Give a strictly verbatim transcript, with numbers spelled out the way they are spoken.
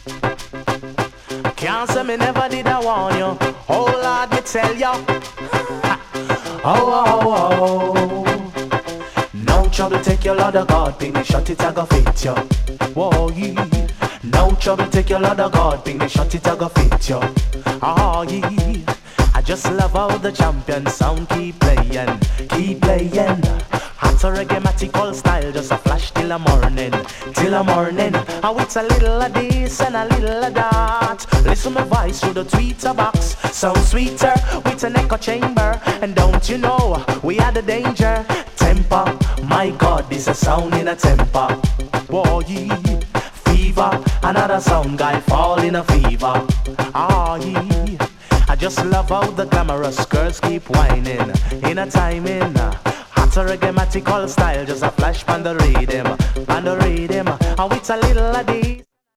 Can't say me never did I warn you. Oh Lord, me tell you. Oh, oh, oh. No trouble, take your Lord of God, ping me shot it, I go fit you. Whoa, yeah. No trouble, take your Lord of God, ping me shot it, I go fit you. Oh, yeah. I just love how the champion sound keep playing, keep playing. Hot reggae old style, just a flash till the morning, till the morning. How it's a little of this and a little of that. Listen my voice through the tweeter box, sound sweeter with an echo chamber. And don't you know we had the danger? Temper, my God, this a sound in a temper. Boy, fever, another sound guy fall in a fever. Ah, yeah. I just love how the glamorous girls keep whining in a timing. Hot reggae old style, just a flash on the rhythm, on the rhythm. And with a little of this.